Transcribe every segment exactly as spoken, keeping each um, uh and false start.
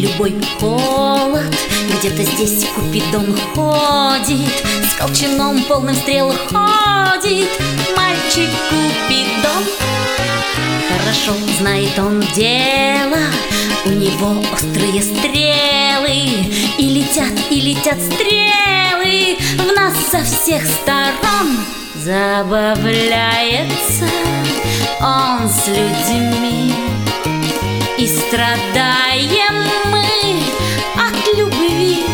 любой холод. Где-то здесь Купидон ходит, с колчаном полным стрел ходит. Мальчик Купидон, хорошо знает он дело. У него острые стрелы, и летят, и летят стрелы в нас со всех сторон. Забавляется он с людьми, и страдаем мы от любви.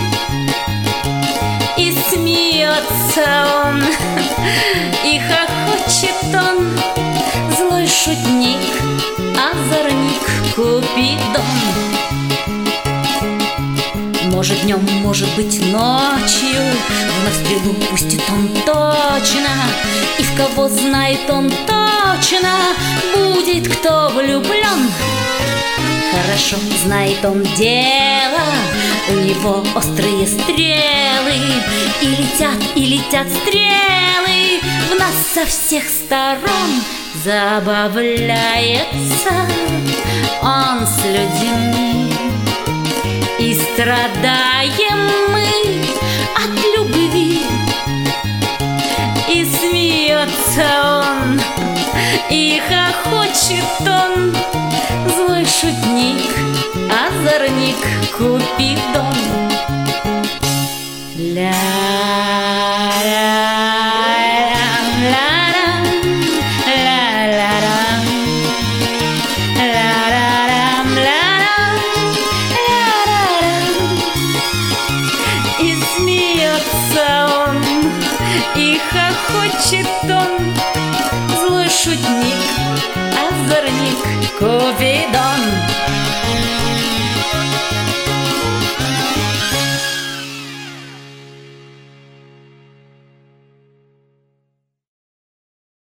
И смеется он, и хохочет он, злой шутник, озорник Купидон. Может днем, может быть ночью, вновь стрелу пустит он точно, и в кого знает он точно, будет кто влюблен. Хорошо знает он дело, у него острые стрелы, и летят, и летят стрелы в нас со всех сторон. Забавляется он с людьми, и страдаем мы от любви. И смеется он, и хохочет он, злой шутник, озорник Купидон. Ля и хохочет он, злой шутник, озорник Купидон.